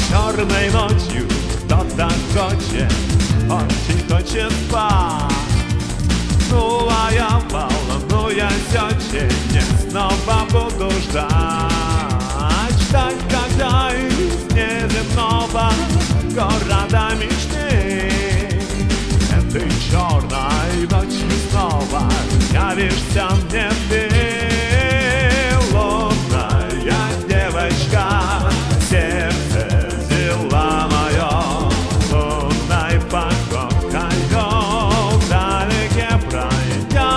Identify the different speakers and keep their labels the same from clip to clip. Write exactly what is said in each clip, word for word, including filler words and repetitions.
Speaker 1: Черной ночью кто-то хочет, очень хочет спать. Ну а я волнуюсь очень, снова буду ждать. Ждать, когда из неземного города мечты этой черной ночью снова явишься мне ты. Лунная девочка, сердце взяла мое, лунной походкою вдалеке пройдя.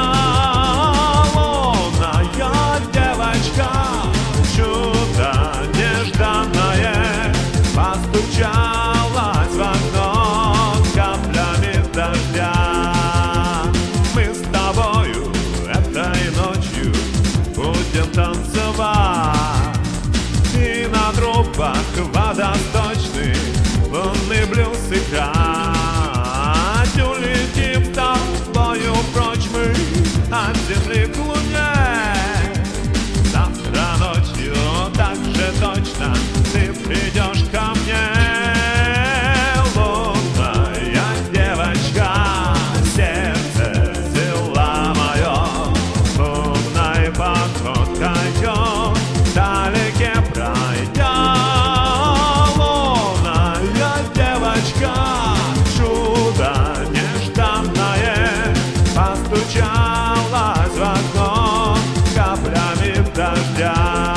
Speaker 1: Лунная девочка, чудо нежданное, постучалась в окно каплями дождя. Мы с тобою этой ночью будем танцевать, и на трубах водосточных лунный блюз играть. Улетим с тобою прочь мы от земли к луне. Завтра ночью так же точно ты придешь ко мне. Лунная девочка, сердце взяла мое, лунной походкою вдалеке пройдя. Лунная девочка, чудо нежданное, постучалась в окно каплями дождя.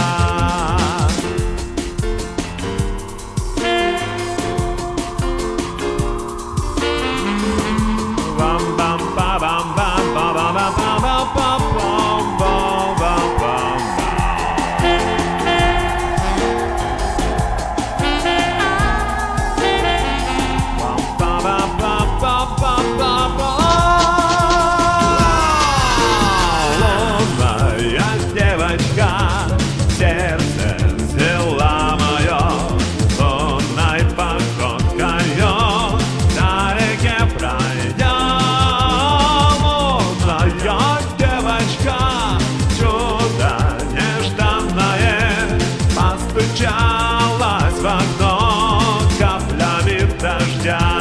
Speaker 1: Сердце взяла мое, лунной походкою вдалеке пройдя. Лунная девочка, чудо нежданное, постучалась в окно каплями дождя.